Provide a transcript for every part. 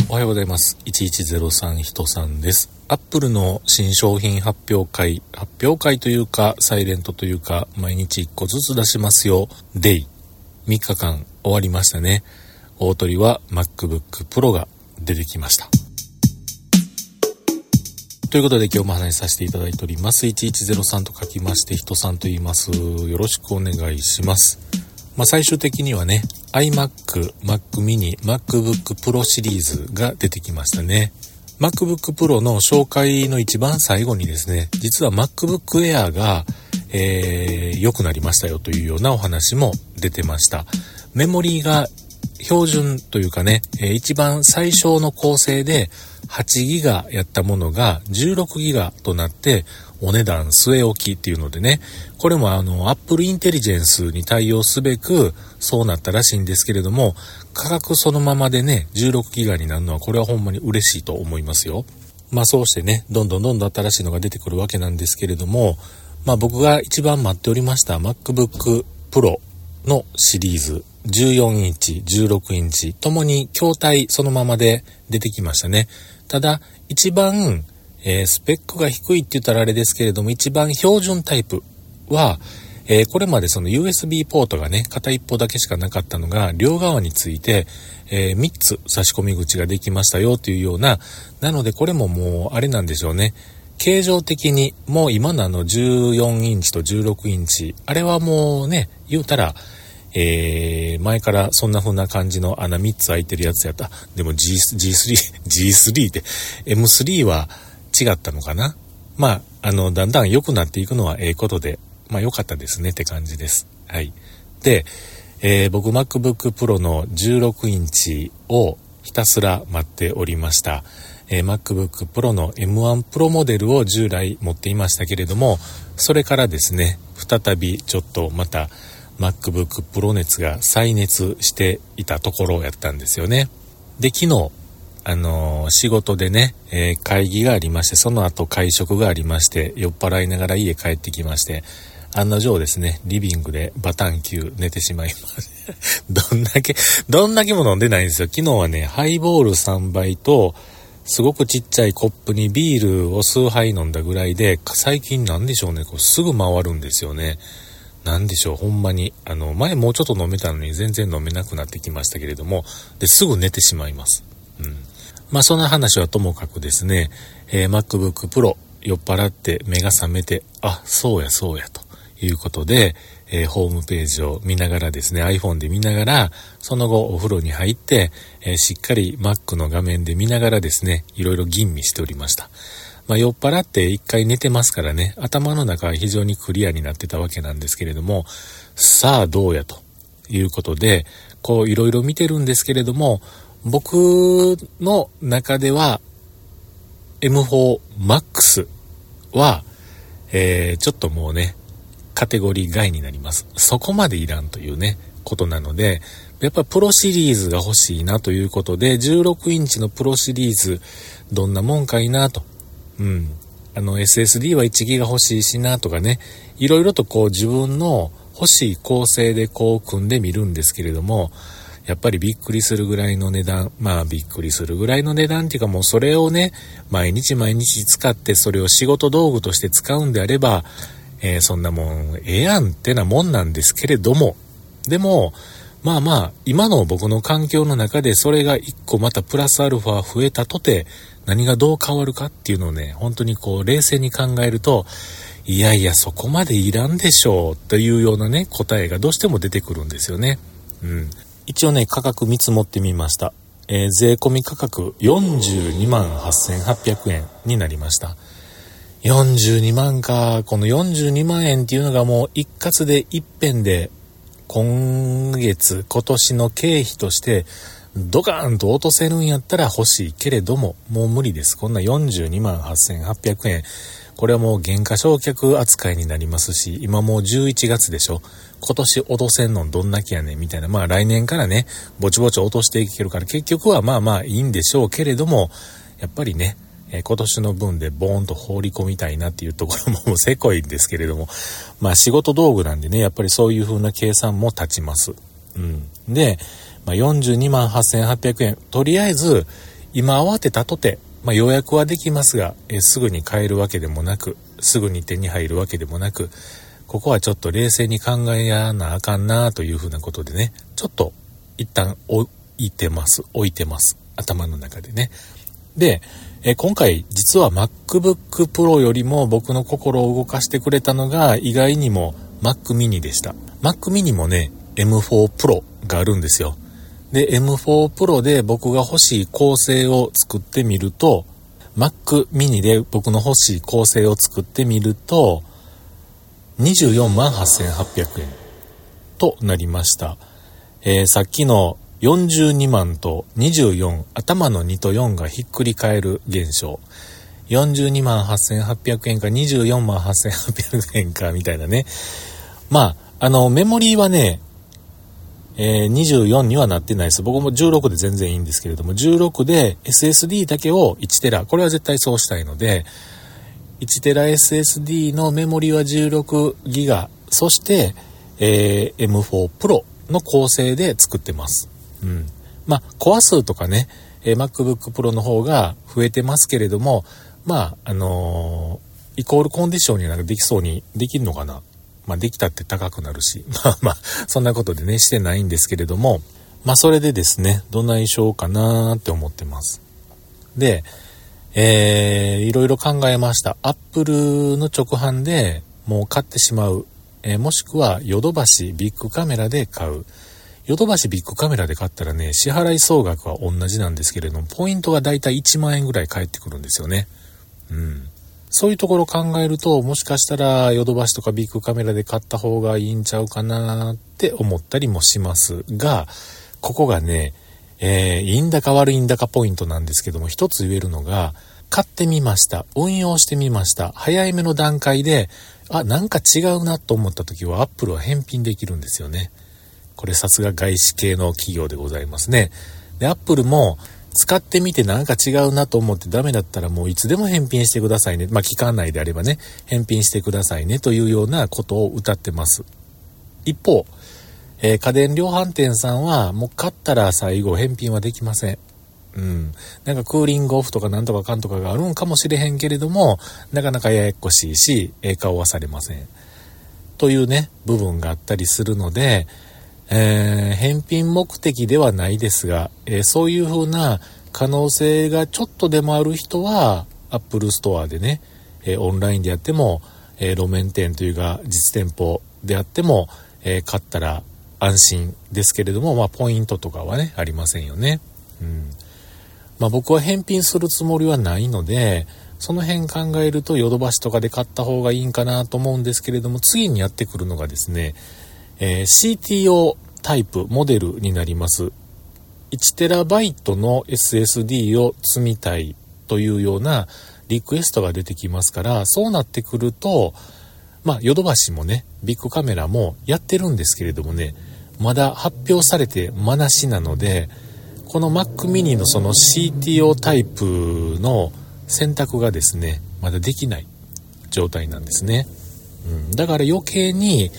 おはようございます。1103人さんです。アップルの新商品発表会というかサイレントというか毎日1個ずつ出しますよデイ3日間終わりましたね。大鳥は MacBook Pro が出てきました。ということで今日も話しさせていただいております。1103と書きまして人さんと言います。よろしくお願いします。最終的にはね iMac、Mac mini、MacBook Pro シリーズが出てきましたね。MacBook Pro の紹介の一番最後にですね、実は MacBook Air が、良くなりましたよというようなお話も出てました。メモリーが標準というかね、一番最小の構成で8ギガやったものが16ギガとなってお値段据え置きっていうのでね、これもApple Intelligence に対応すべくそうなったらしいんですけれども、価格そのままでね16ギガになるのはこれはほんまに嬉しいと思いますよ。そうしてねどんどん新しいのが出てくるわけなんですけれども、僕が一番待っておりました MacBook Pro のシリーズ14インチ、16インチともに筐体そのままで出てきましたね。ただ一番スペックが低いって言ったらあれですけれども、一番標準タイプは、これまでその USB ポートがね片一方だけしかなかったのが両側について、3つ差し込み口ができましたよというような、なのでこれももうあれなんでしょうね、形状的にもう今の14インチと16インチあれはもうね言うたら前からそんな風な感じの穴3つ開いてるやつやった。でも G3 って M3 は違ったのかな。だんだん良くなっていくのはことで良かったですねって感じです。はい。で、僕 MacBook Pro の16インチをひたすら待っておりました。MacBook Pro の M1 Pro モデルを従来持っていましたけれども、それからですね再びちょっとまたMacBook Pro 熱が再熱していたところをやったんですよね。で昨日仕事でね、会議がありまして、その後会食がありまして、酔っ払いながら家帰ってきまして、案の定ですねリビングでバタンキュー寝てしまいましたどんだけも飲んでないんですよ。昨日はねハイボール3杯とすごくちっちゃいコップにビールを数杯飲んだぐらいで、最近なんでしょうね、すぐ回るんですよね。なんでしょう、ほんまに前もうちょっと飲めたのに全然飲めなくなってきましたけれども、ですぐ寝てしまいます。そんな話はともかくですね、MacBook Pro 酔っ払って目が覚めて、そうやということで、ホームページを見ながらですね iPhone で見ながら、その後お風呂に入って、しっかり Mac の画面で見ながらですねいろいろ吟味しておりました。酔っ払って一回寝てますからね、頭の中は非常にクリアになってたわけなんですけれども、さあどうやということでいろいろ見てるんですけれども、僕の中では M4 Max は、ちょっともうねカテゴリー外になります。そこまでいらんというねことなので、やっぱプロシリーズが欲しいなということで、16インチのプロシリーズどんなもんかいなと、SSD は1ギガ欲しいしなとかね、いろいろと自分の欲しい構成で組んでみるんですけれども、やっぱりびっくりするぐらいの値段、びっくりするぐらいの値段っていうか、もうそれをね毎日使ってそれを仕事道具として使うんであれば、そんなもんやんってなもんなんですけれども、でも今の僕の環境の中でそれが1個またプラスアルファ増えたとて何がどう変わるかっていうのをね本当に冷静に考えると、いやそこまでいらんでしょうというようなね答えがどうしても出てくるんですよね。一応ね価格見積もってみました。税込み価格42万8800円になりました。42万か。この42万円っていうのがもう一括で一遍で今年の経費としてドカーンと落とせるんやったら欲しいけれども、もう無理です。こんな42万8800円、これはもう減価償却扱いになりますし、今もう11月でしょ。今年落とせんのどんだけやねんみたいな、来年からねぼちぼち落としていけるから、結局はいいんでしょうけれども、やっぱりね今年の分でボーンと放り込みたいなっていうところもせこいんですけれども、仕事道具なんでね、やっぱりそういう風な計算も立ちます。で、42万8800円、とりあえず今慌てたとて、予約はできますが、すぐに買えるわけでもなく、すぐに手に入るわけでもなく、ここはちょっと冷静に考えやなあかんなというふうなことでね、ちょっと一旦置いてます。頭の中でね。で、今回実は MacBook Pro よりも僕の心を動かしてくれたのが意外にも Mac mini でした。Mac mini もね、M4 Pro があるんですよ。で、M4 Pro で僕が欲しい構成を作ってみると、Mac mini で僕の欲しい構成を作ってみると、248,800円となりました。さっきの42万と24、頭の2と4がひっくり返る現象。428,800円か248,800円かみたいなね。メモリーはね、24にはなってないです。僕も16で全然いいんですけれども、16で SSD だけを1テラ、これは絶対そうしたいので、1テラ SSD のメモリは16ギガ、そして、M4 Pro の構成で作ってます。コア数とかね、MacBook Pro の方が増えてますけれども、イコールコンディションになんかできるのかな。できたって高くなるし、そんなことでね、してないんですけれども、それでですね、どないしようかなって思ってます。で、いろいろ考えました。Apple の直販でもう買ってしまう。もしくはヨドバシビッグカメラで買う。ヨドバシビッグカメラで買ったらね、支払い総額は同じなんですけれども、ポイントがだいたい1万円ぐらい返ってくるんですよね。そういうところを考えると、もしかしたらヨドバシとかビッグカメラで買った方がいいんちゃうかなって思ったりもしますが、ここがね、いいんだか悪いんだかポイントなんですけども、一つ言えるのが、買ってみました。運用してみました。早いめの段階で、なんか違うなと思った時は、Apple は返品できるんですよね。これさすが外資系の企業でございますね。で、Apple も、使ってみてなんか違うなと思ってダメだったらもういつでも返品してくださいね。期間内であればね、返品してくださいねというようなことを謳ってます。一方、家電量販店さんはもう買ったら最後返品はできません。なんかクーリングオフとかなんとかかんとかがあるんかもしれへんけれども、なかなかややこしいし、顔はされません。というね、部分があったりするので、返品目的ではないですが、そういう風な可能性がちょっとでもある人は Apple ストアでね、オンラインでやっても、路面店というか実店舗であっても、買ったら安心ですけれども、ポイントとかはねありませんよね。僕は返品するつもりはないので、その辺考えるとヨドバシとかで買った方がいいんかなと思うんですけれども、次にやってくるのがですね、CTO タイプモデルになります。1TB の SSD を積みたいというようなリクエストが出てきますから、そうなってくると、ヨドバシもね、ビッグカメラもやってるんですけれどもね、まだ発表されて間なしなので、この Mac mini のその CTO タイプの選択がですね、まだできない状態なんですね。だから余計に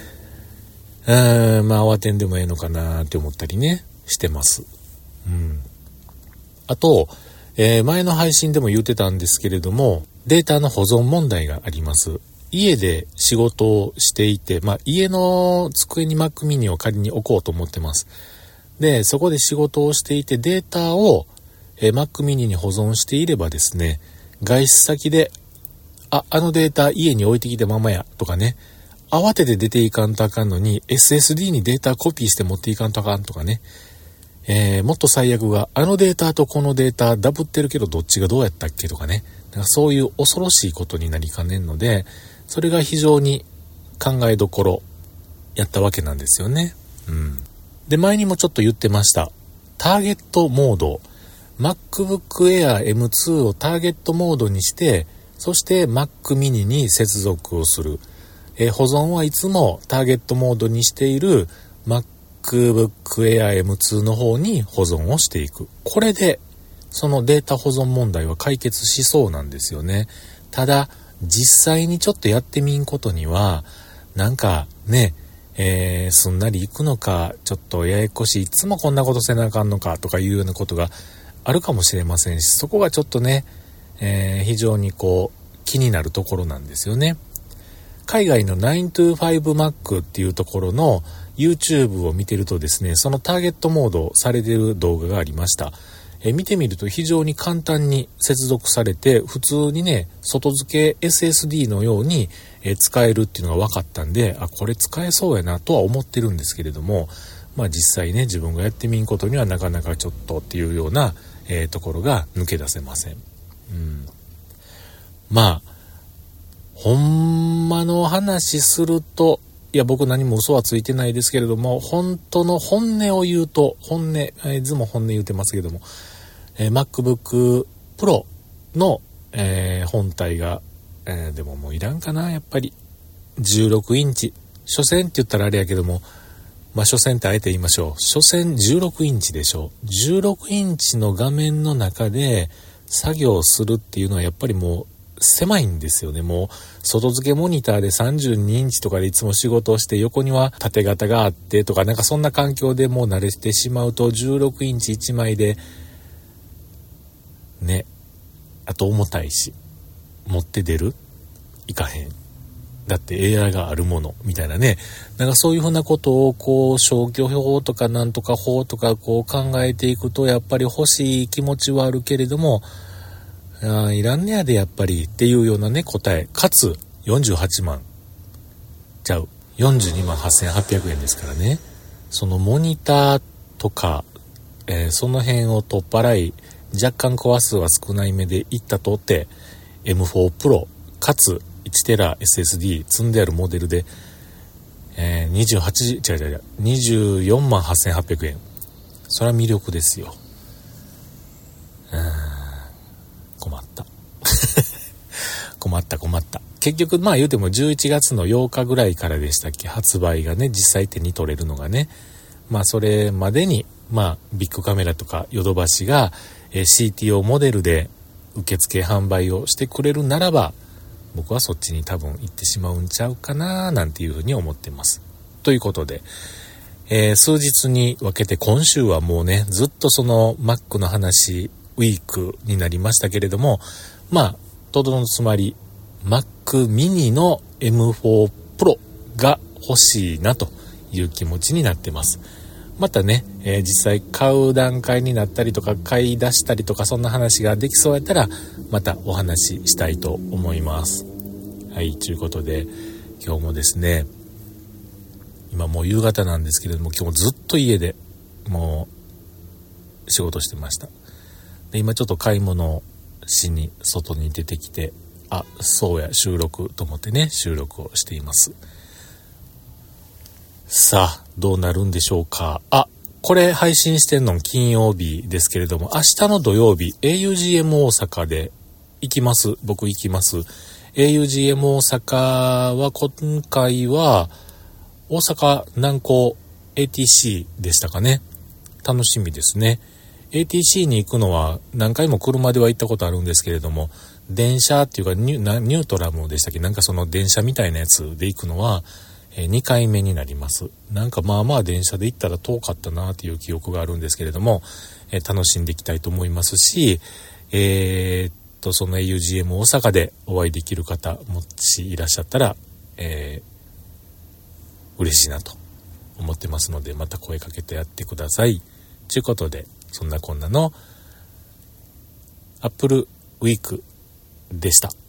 慌てんでもええのかなって思ったりねしてます。あと、前の配信でも言ってたんですけれども、データの保存問題があります。家で仕事をしていて、家の机に Mac mini を仮に置こうと思ってます。で、そこで仕事をしていてデータを、Mac mini に保存していればですね、外出先であのデータ家に置いてきたままやとかね、慌てて出ていかんとあかんのに SSD にデータコピーして持っていかんとあかんとかね、もっと最悪があのデータとこのデータダブってるけどどっちがどうやったっけとかね、そういう恐ろしいことになりかねんので、それが非常に考えどころやったわけなんですよね。で、前にもちょっと言ってました。ターゲットモード、MacBook Air M2 をターゲットモードにして、そして Mac mini に接続をする。保存はいつもターゲットモードにしている MacBook Air M2 の方に保存をしていく。これでそのデータ保存問題は解決しそうなんですよね。ただ実際にちょっとやってみんことにはなんかね、すんなりいくのか、ちょっとややこしい、いつもこんなことせなあかんのかとかいうようなことがあるかもしれませんし、そこがちょっとね、非常に気になるところなんですよね。海外の 9to5Mac っていうところの YouTube を見てるとですね、そのターゲットモードされてる動画がありました。見てみると非常に簡単に接続されて、普通にね、外付け SSD のように使えるっていうのが分かったんで、これ使えそうやなとは思ってるんですけれども、実際ね、自分がやってみんことにはなかなかちょっとっていうような、ところが抜け出せません。ほんまの話すると、いや僕何も嘘はついてないですけれども、本当の本音を言うと、いつも本音言うてますけども、MacBook Pro の、本体が、でももういらんかな、やっぱり16インチ、所詮って言ったらあれやけども、所詮ってあえて言いましょう。所詮16インチでしょ。16インチの画面の中で作業するっていうのはやっぱりもう狭いんですよね。もう外付けモニターで32インチとかでいつも仕事をして、横には縦型があってとか、なんかそんな環境でもう慣れてしまうと、16インチ1枚でね、あと重たいし、持って出る？いかへん。だって AI があるものみたいなね、なんかそういうふうなことを消去法とかなんとか法とか考えていくと、やっぱり欲しい気持ちはあるけれども、いらんねやでやっぱりっていうようなね答え、かつ48万ちゃう42万8800円ですからね。そのモニターとか、その辺を取っ払い、若干コア数は少ない目でいったとって M4 Pro かつ1テラ SSD 積んであるモデルで、24万8800円。それは魅力ですよ。困った結局言うても11月の8日ぐらいからでしたっけ、発売がね、実際手に取れるのがね。それまでにビッグカメラとかヨドバシが、CTO モデルで受付販売をしてくれるならば、僕はそっちに多分行ってしまうんちゃうかななんていうふうに思ってます。ということで、数日に分けて今週はもうね、ずっとその Mac の話ウィークになりましたけれども、とどのつまり Mac mini の M4 Pro が欲しいなという気持ちになってます。またね、実際買う段階になったりとか買い出したりとか、そんな話ができそうやったらまたお話ししたいと思います。はい、ということで今日もですね、今もう夕方なんですけれども、今日もずっと家でもう仕事してました。で今ちょっと買い物をしに外に出てきて、そうや収録と思ってね、収録をしています。さあどうなるんでしょうか。これ配信してんの金曜日ですけれども、明日の土曜日 augm 大阪で僕行きます。augm 大阪は今回は大阪南港 ATC でしたかね。楽しみですね。ATC に行くのは何回も車では行ったことあるんですけれども、電車っていうかニュートラムでしたっけ、なんかその電車みたいなやつで行くのは2回目になります。なんか電車で行ったら遠かったなっていう記憶があるんですけれども、楽しんでいきたいと思いますし、その augm 大阪でお会いできる方もしいらっしゃったら、嬉しいなと思ってますので、また声かけてやってくださいということで、そんなこんなのアップルウィークでした。